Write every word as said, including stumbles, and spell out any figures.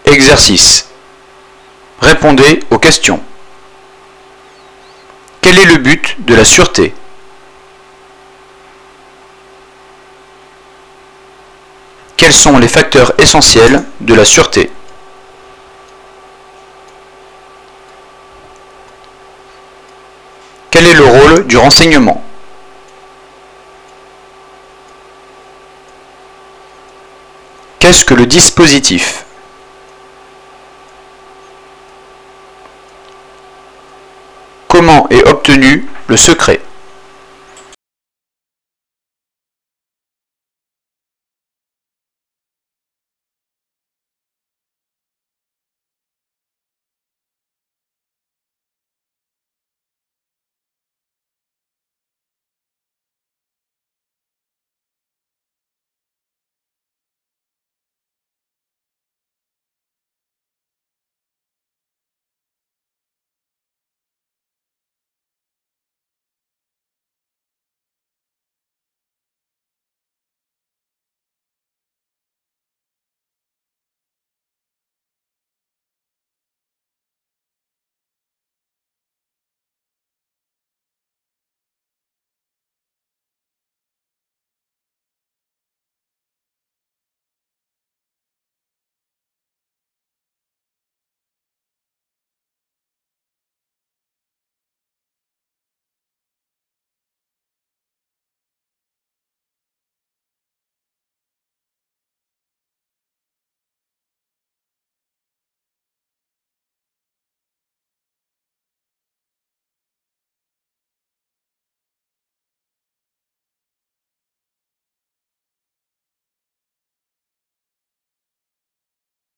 Exercice. Répondez aux questions. Quel est le but de la sûreté? Quels sont les facteurs essentiels de la sûreté? Quel est le rôle du renseignement? Qu'est-ce que le dispositif? Comment est obtenu le secret?